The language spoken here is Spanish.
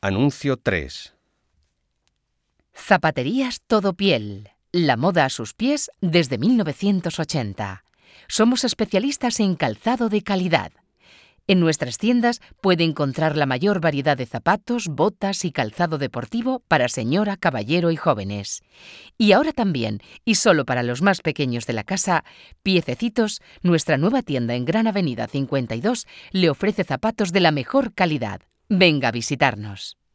Anuncio 3. Zapaterías Todo Piel. La moda a sus pies desde 1980. Somos especialistas en calzado de calidad. En nuestras tiendas puede encontrar la mayor variedad de zapatos, botas y calzado deportivo para señora, caballero y jóvenes. Y ahora también, y solo para los más pequeños de la casa, Piececitos, nuestra nueva tienda en Gran Avenida 52, le ofrece zapatos de la mejor calidad. Venga a visitarnos.